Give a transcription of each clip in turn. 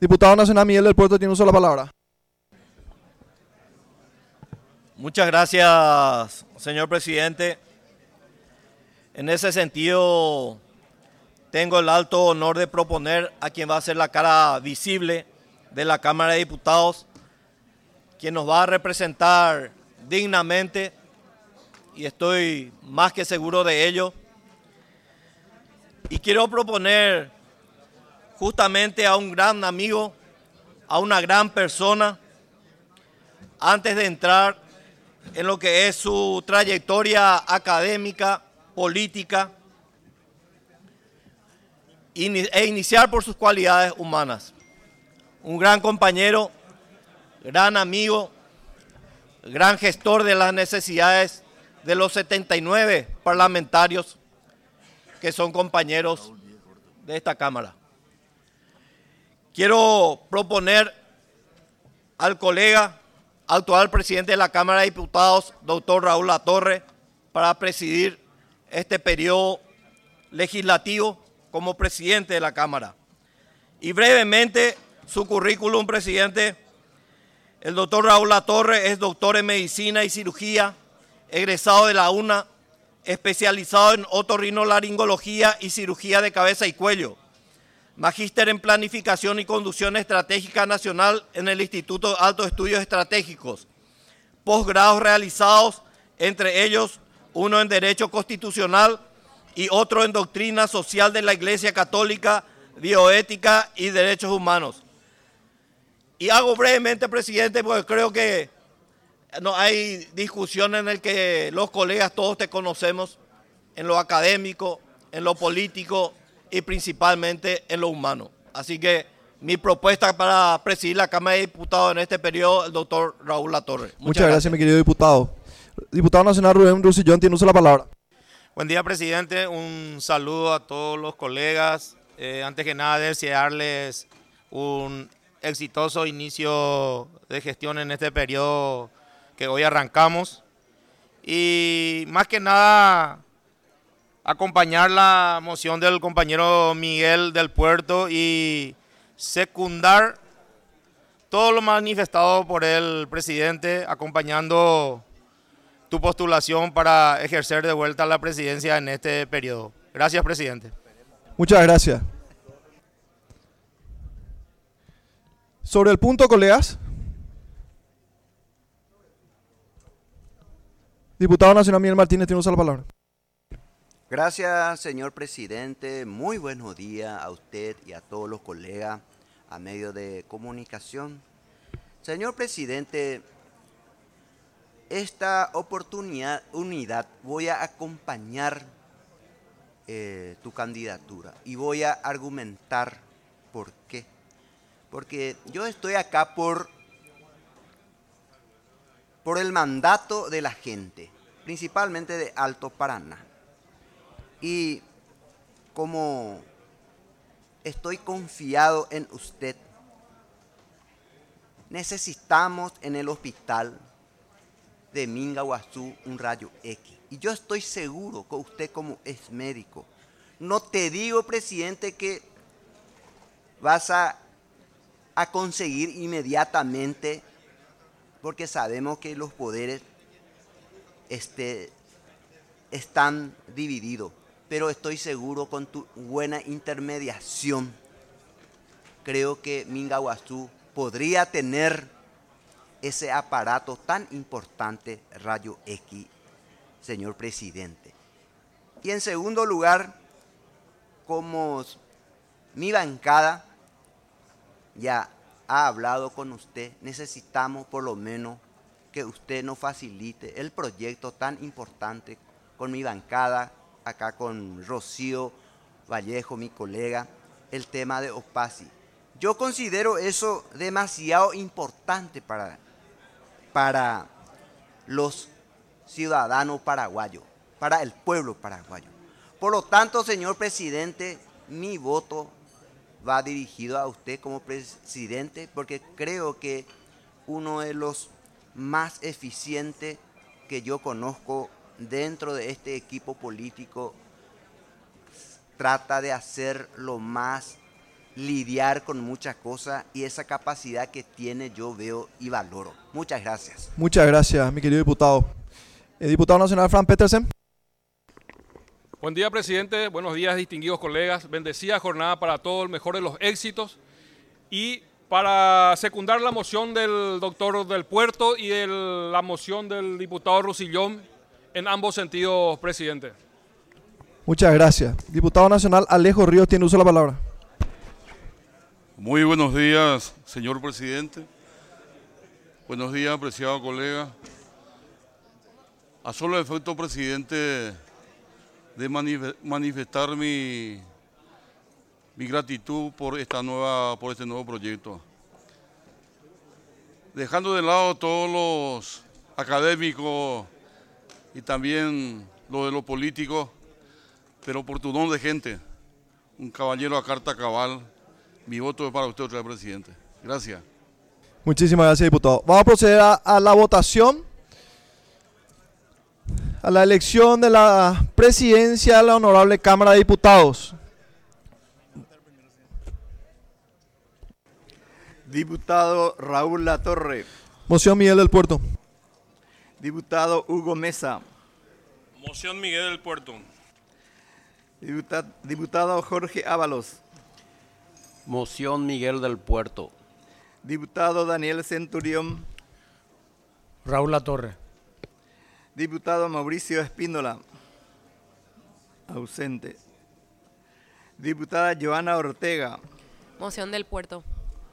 Diputado Nacional Miguel del Puerto tiene uso de la palabra. Muchas gracias, señor presidente. En ese sentido, tengo el alto honor de proponer a quien va a ser la cara visible de la Cámara de Diputados, quien nos va a representar dignamente, y estoy más que seguro de ello. Y quiero proponer justamente a un gran amigo, a una gran persona, antes de entrar en lo que es su trayectoria académica, política, e iniciar por sus cualidades humanas. Un gran compañero, gran amigo, gran gestor de las necesidades de los 79 parlamentarios que son compañeros de esta Cámara. Quiero proponer al colega, actual presidente de la Cámara de Diputados, doctor Raúl Latorre, para presidir este periodo legislativo como presidente de la Cámara. Y brevemente, su currículum, presidente. El doctor Raúl Latorre es doctor en Medicina y Cirugía, egresado de la UNA, especializado en otorrinolaringología y cirugía de cabeza y cuello. Magíster en Planificación y Conducción Estratégica Nacional en el Instituto de Altos Estudios Estratégicos. Posgrados realizados, entre ellos uno en Derecho Constitucional y otro en Doctrina Social de la Iglesia Católica, Bioética y Derechos Humanos. Y hago brevemente, presidente, porque creo que no hay discusión en el que los colegas todos te conocemos, en lo académico, en lo político y principalmente en lo humano. Así que mi propuesta para presidir la Cámara de Diputados en este periodo, el doctor Raúl Latorre. Muchas gracias, mi querido diputado. Diputado Nacional Rubén Rossellón tiene uso de la palabra. Buen día, presidente. Un saludo a todos los colegas. Antes que nada, desearles un exitoso inicio de gestión en este periodo que hoy arrancamos. Y más que nada, acompañar la moción del compañero Miguel del Puerto y secundar todo lo manifestado por el presidente, acompañando tu postulación para ejercer de vuelta la presidencia en este periodo. Gracias, presidente. Muchas gracias. Sobre el punto, colegas. Diputado Nacional Miguel Martínez tiene uso de la palabra. Gracias, señor presidente. Muy buenos días a usted y a todos los colegas a medio de comunicación. Señor presidente, esta unidad voy a acompañar tu candidatura y voy a argumentar por qué. Porque yo estoy acá por el mandato de la gente, principalmente de Alto Paraná. Y como estoy confiado en usted, necesitamos en el hospital de Mingaguazú un rayo X. Y yo estoy seguro que usted, como es médico, no te digo, presidente, que vas a conseguir inmediatamente, porque sabemos que los poderes están divididos. Pero estoy seguro con tu buena intermediación, creo que Mingaguazú podría tener ese aparato tan importante, rayo X, señor presidente. Y en segundo lugar, como mi bancada ya ha hablado con usted, necesitamos por lo menos que usted nos facilite el proyecto tan importante con mi bancada, acá con Rocío Vallejo, mi colega, el tema de OPACI. Yo considero eso demasiado importante para los ciudadanos paraguayos, para el pueblo paraguayo. Por lo tanto, señor presidente, mi voto va dirigido a usted como presidente, porque creo que uno de los más eficientes que yo conozco dentro de este equipo político trata de hacer lo más lidiar con muchas cosas y esa capacidad que tiene yo veo y valoro. Muchas gracias. Muchas gracias, mi querido diputado. Diputado nacional Frank Petersen. Buen día, presidente. Buenos días, distinguidos colegas. Bendecida jornada para todos, el mejor de los éxitos. Y para secundar la moción del doctor del Puerto y la moción del diputado Rusillón, en ambos sentidos, presidente. Muchas gracias. Diputado nacional Alejo Ríos tiene uso de la palabra. Muy buenos días, señor presidente. Buenos días, apreciado colega. A solo efecto, presidente, de manifestar mi gratitud por este nuevo proyecto. Dejando de lado todos los académicos y también lo de los políticos, pero por tu don de gente, un caballero a carta cabal, mi voto es para usted otra vez, presidente. Gracias. Muchísimas gracias, diputado. Vamos a proceder a la votación, a la elección de la presidencia de la Honorable Cámara de Diputados. Diputado Raúl Latorre. Moción Miguel del Puerto. Diputado Hugo Mesa. Moción Miguel del Puerto. Diputado Jorge Ábalos. Moción Miguel del Puerto. Diputado Daniel Centurión. Raúl Latorre. Diputado Mauricio Espíndola. Ausente. Diputada Joana Ortega. Moción del Puerto.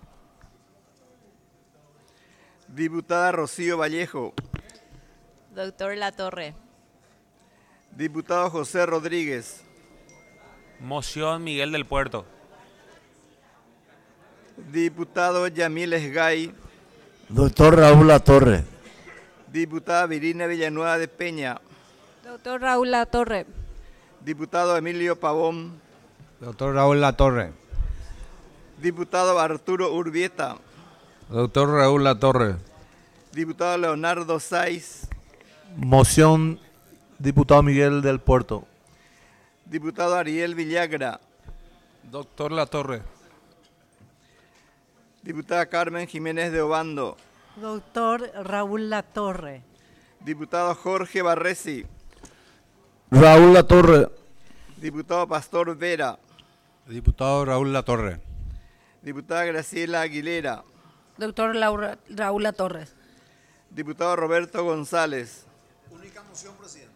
Diputada Rocío Vallejo. Doctor Latorre. Diputado José Rodríguez. Moción Miguel del Puerto. Diputado Yamil Esgay. Doctor Raúl Latorre. Diputada Virginia Villanueva de Peña. Doctor Raúl Latorre. Diputado Emilio Pavón. Doctor Raúl Latorre. Diputado Arturo Urbieta. Doctor Raúl Latorre. Diputado Leonardo Saiz. Moción diputado Miguel del Puerto. Diputado Ariel Villagra. Doctor Latorre. Diputada Carmen Jiménez de Obando. Doctor Raúl Latorre. Diputado Jorge Barresi. Raúl Latorre. Diputado Pastor Vera. Diputado Raúl Latorre. Diputada Graciela Aguilera. Doctor Raúl Latorre. Diputado Roberto González. Única moción, presidente.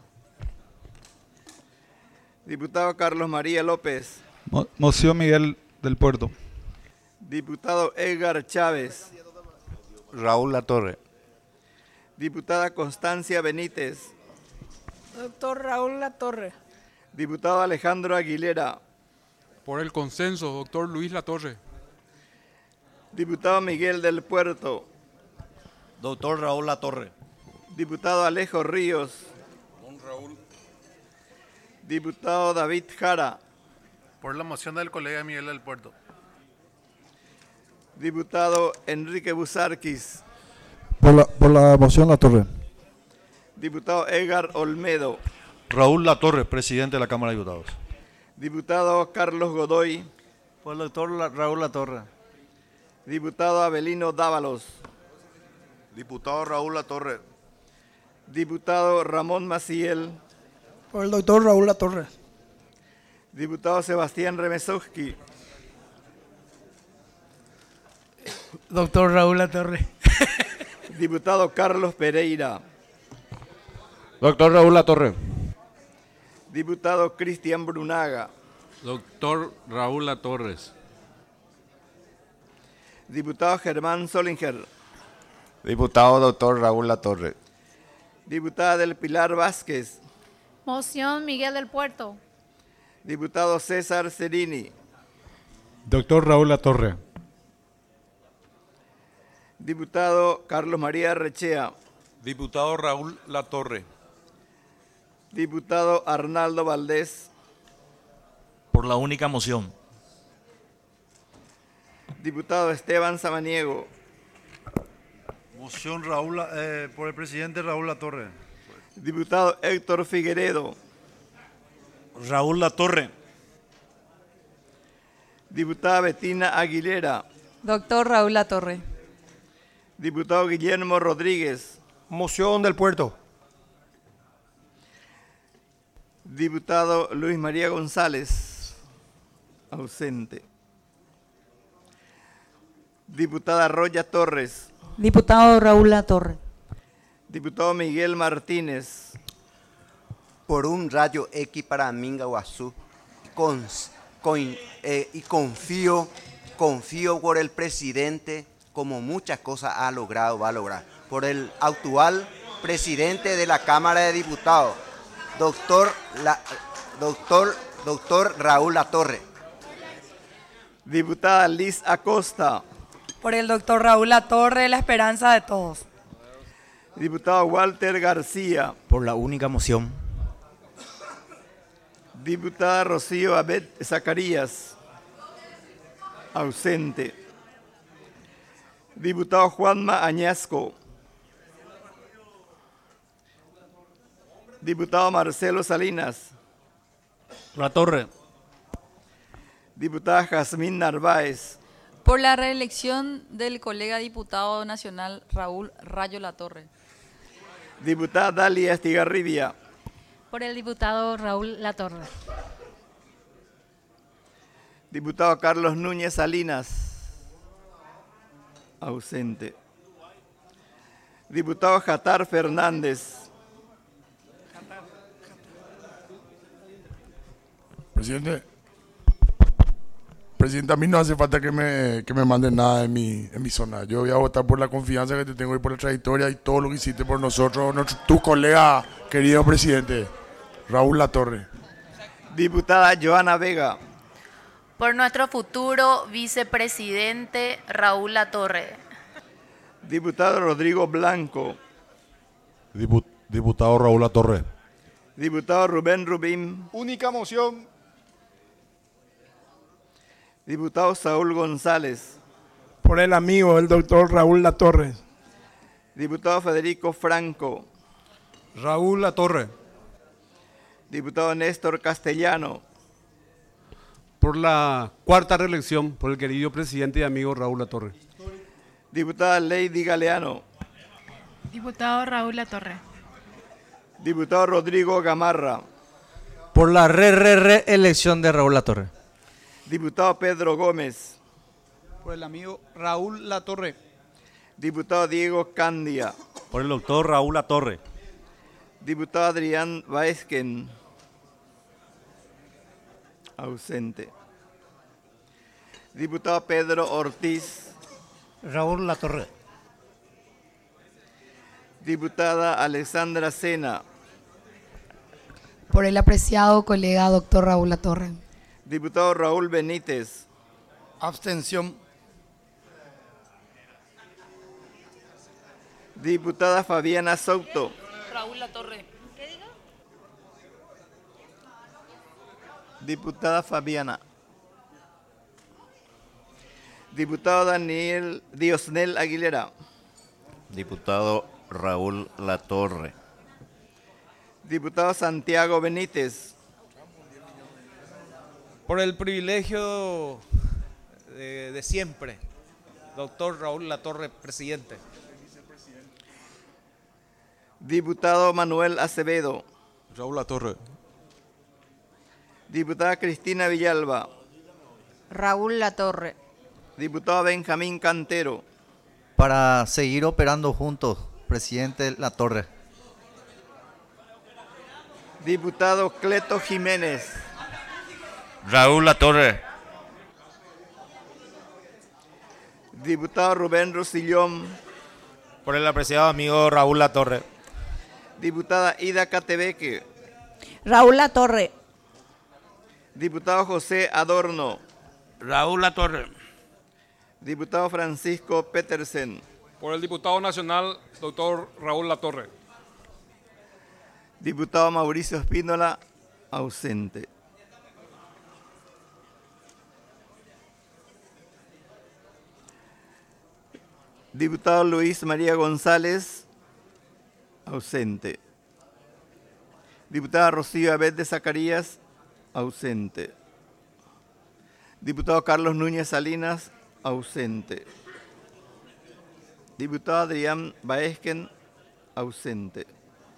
Diputado Carlos María López. Moción Miguel del Puerto. Diputado Edgar Chávez. Raúl Latorre. Diputada Constancia Benítez. Doctor Raúl Latorre. Diputado Alejandro Aguilera. Por el consenso, doctor Luis Latorre. Diputado Miguel del Puerto. Doctor Raúl Latorre. Diputado Alejo Ríos. Don Raúl. Diputado David Jara. Por la moción del colega Miguel del Puerto. Diputado Enrique Busarquis. Por la moción Latorre. Diputado Edgar Olmedo. Raúl Latorre, presidente de la Cámara de Diputados. Diputado Carlos Godoy. Por el doctor Raúl Latorre. Diputado Abelino Dávalos. Diputado Raúl Latorre. Diputado Ramón Maciel. Por el doctor Raúl Latorre. Diputado Sebastián Remesowski. Doctor Raúl Latorre. Diputado Carlos Pereira. Doctor Raúl Latorre. Diputado Cristian Brunaga. Doctor Raúl Latorres. Diputado Germán Solinger. Diputado doctor Raúl Latorre. Diputada del Pilar Vázquez. Moción Miguel del Puerto. Diputado César Cerini. Doctor Raúl Latorre. Diputado Carlos María Rechea. Diputado Raúl Latorre. Diputado Arnaldo Valdés. Por la única moción. Diputado Esteban Samaniego. Moción Raúl, por el presidente Raúl Latorre. Diputado Héctor Figueredo. Raúl Latorre. Diputada Betina Aguilera. Doctor Raúl Latorre. Diputado Guillermo Rodríguez. Moción del Puerto. Diputado Luis María González. Ausente. Diputada Roya Torres. Diputado Raúl Latorre. Diputado Miguel Martínez. Por un rayo X para Mingaguazú y confío por el presidente, como muchas cosas ha logrado, va a lograr. Por el actual presidente de la Cámara de Diputados, doctor Raúl Latorre. Diputada Liz Acosta. Por el doctor Raúl Latorre, la esperanza de todos. Diputado Walter García. Por la única moción. Diputada Rocío Abed Zacarías. Ausente. Diputado Juanma Añasco. Diputado Marcelo Salinas. Latorre. Diputada Jazmín Narváez. Por la reelección del colega diputado nacional Raúl Rayo Latorre. Diputada Dalia Estigarribia. Por el diputado Raúl Latorre. Diputado Carlos Núñez Salinas. Ausente. Diputado Jatar Fernández. Presidente, a mí no hace falta que me manden nada en mi zona. Yo voy a votar por la confianza que te tengo y por la trayectoria y todo lo que hiciste por nosotros, tu colega, querido presidente, Raúl Latorre. Diputada Joana Vega. Por nuestro futuro vicepresidente Raúl Latorre. Diputado Rodrigo Blanco. Diputado Raúl Latorre. Diputado Rubén Rubín. Única moción. Diputado Saúl González. Por el amigo, el doctor Raúl Latorre. Diputado Federico Franco. Raúl Latorre. Diputado Néstor Castellano. Por la cuarta reelección, por el querido presidente y amigo Raúl Latorre. Diputada Lady Galeano. Diputado Raúl Latorre. Diputado Rodrigo Gamarra. Por la reelección de Raúl Latorre. Diputado Pedro Gómez. Por el amigo Raúl Latorre. Diputado Diego Candia. Por el doctor Raúl Latorre. Diputado Adrián Baezquen. Ausente. Diputado Pedro Ortiz. Raúl Latorre. Diputada Alexandra Sena. Por el apreciado colega doctor Raúl Latorre. Diputado Raúl Benítez. Abstención. Diputada Fabiana Souto. Raúl Latorre. Diputada Fabiana. Diputado Daniel Diosnel Aguilera. Diputado Raúl Latorre. Diputado Santiago Benítez. Por el privilegio de siempre, doctor Raúl Latorre, presidente. Diputado Manuel Acevedo. Raúl Latorre. Diputada Cristina Villalba. Raúl Latorre. Diputado Benjamín Cantero. Para seguir operando juntos, presidente Latorre. Diputado Cleto Jiménez. Raúl Latorre. Diputado Rubén Rosillón. Por el apreciado amigo Raúl Latorre. Diputada Ida Catebeque. Raúl Latorre. Diputado José Adorno. Raúl Latorre. Diputado Francisco Petersen. Por el diputado nacional, doctor Raúl Latorre. Diputado Mauricio Espínola, ausente. Diputado Luis María González, ausente. Diputada Rocío Abed de Zacarías, ausente. Diputado Carlos Núñez Salinas, ausente. Diputado Adrián Baesquen, ausente.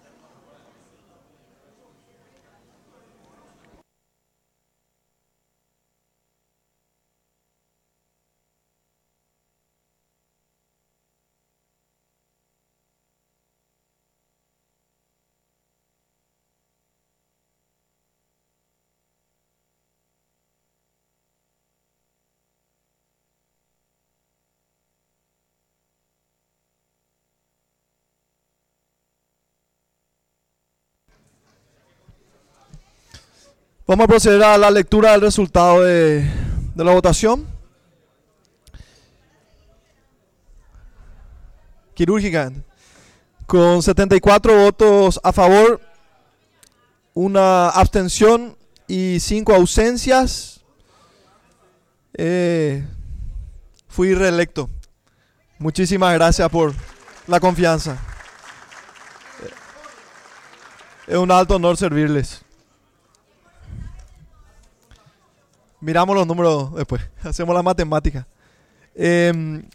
Vamos a proceder a la lectura del resultado de la votación. Quirúrgica. Con 74 votos a favor, una abstención y 5 ausencias, fui reelecto. Muchísimas gracias por la confianza. Es un alto honor servirles. Miramos los números después, hacemos la matemática.